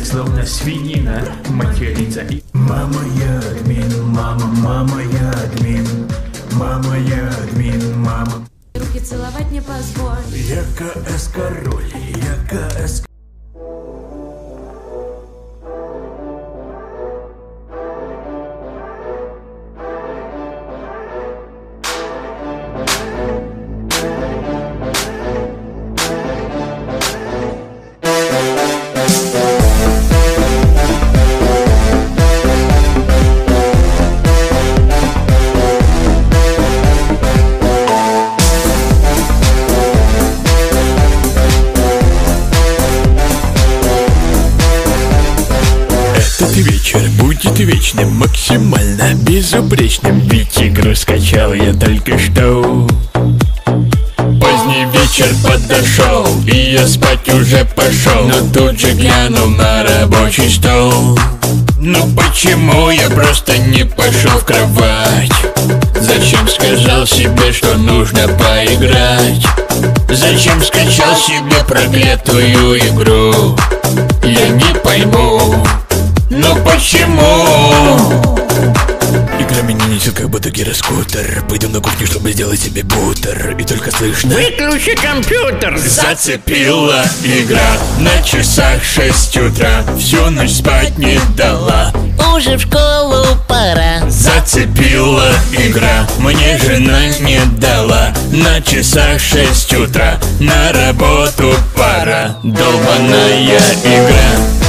как словно свинина матерится и... Мама, я админ, мама, мама, я админ. Мама, я админ, мама. Руки целовать не позволь. Я КС король, я КС. Этот вечер будет вечным, максимально безупречным. Ведь игру скачал я только что. Поздний вечер подошел, и я спать уже пошел. Но тут же глянул на рабочий стол. Ну почему я просто не пошел в кровать? Зачем сказал себе, что нужно поиграть? Зачем скачал себе проклятую игру? Я не пойму. Но почему? Игра меня несет как будто гироскутер. Пойдем на кухню, чтобы сделать себе бутер. И только слышно: выключи компьютер! Зацепила игра. На часах 6 утра. Всю ночь спать не дала. Уже в школу пора. Зацепила игра. Мне жена не дала. На часах 6 утра. На работу пора. Долбаная игра.